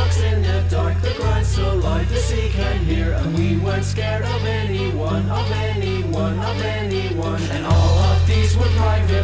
walks in the dark, the ground so loud the sea can hear. And we weren't scared of anyone, of anyone, of anyone. And all of these were private